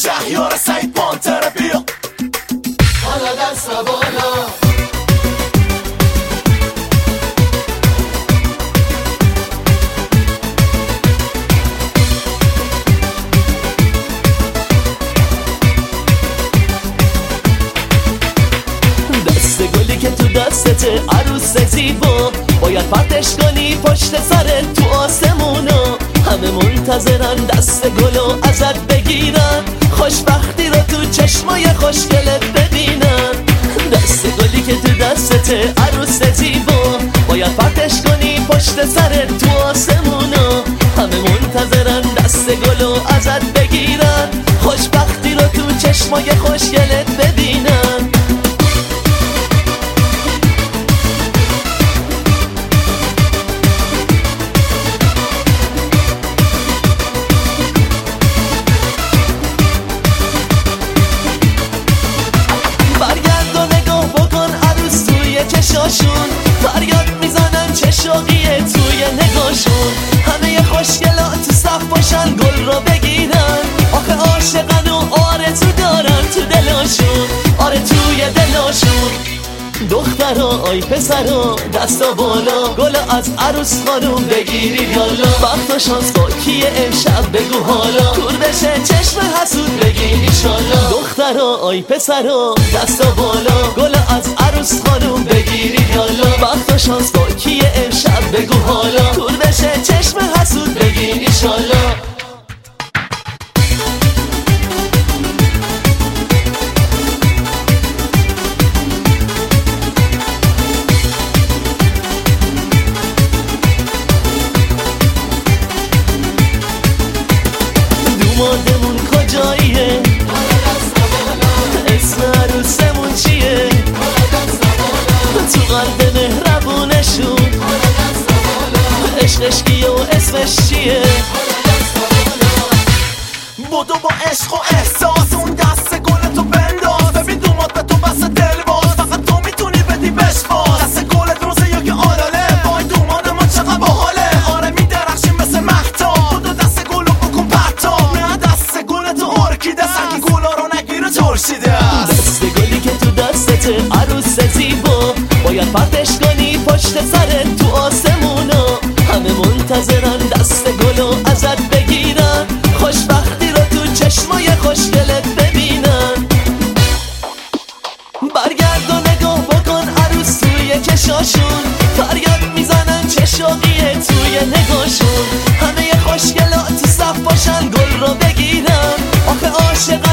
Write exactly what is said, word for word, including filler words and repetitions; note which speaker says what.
Speaker 1: شهیار سعید پانتر بیا حالا دست بالا
Speaker 2: دست گلی که تو دستته عروس زیبا باید پرتش کنی پشت سرت تو آسمونا همه منتظرن دست گلو ازت بگیرن خوشبختی رو تو چشمای خوشگلت ببینن دست گلی که تو دستته عروس زیبا باید پرتش کنی پشت سرت تو آسمونا همه منتظرن دست گلو ازت بگیرن خوشبختی رو تو چشمای خوشگلت ببینن چشاشون فریاد میزنن چه شوقیه توی نگاشون همه خوشگلات تو صف باشن گل رو بگیرن آخه عاشقن و آرزو دارن تو دلاشون آره توی دلاشون دخترا آی پسرا دستا بالا گل از عروس خانوم بگیری یالا وقت و شانس با کیه امشب بگو حالا دور بشه چشم حسود بگی ایشالا دخترا آی پسرا دستا بالا گل از عروس خانوم بگیری یالا وقت و شانس با کیه امشب بگو حالا دور بشه چشم حسود بگی ایشالا دومادمون کجاییه اسم عروسمون چیه تو قلب مهربونشون عشقش کیه و اسمش چیه
Speaker 1: بدو با عشق و احساس اون دست گلتو بنداز ببین دوماد به تو بس دل باز فقط تو میتونی بدی بش باز دست گلت روزه یا که آلاله وای دومان ما چقدر باحاله آره میدرخشیم مثل مهتاب بدو دست گلو بکن پرتاب نه دست گلتو ارکیده سنگی گلا رو نگیره ترشیده
Speaker 2: دست گلی که تو دستته عروس زیبا باید پرتش کنی پشت سرت تو آسمونا همه منتظرن دست گلو ازت بگیرن خوشبختی رو تو چشمای خوشگلت ببینن برگرد و نگاه بکن عروس توی چشاشون فریاد میزنن چه شوقیه توی نگاشون همه خوشگلات تو صف باشن گل رو بگیرن آخه عاشق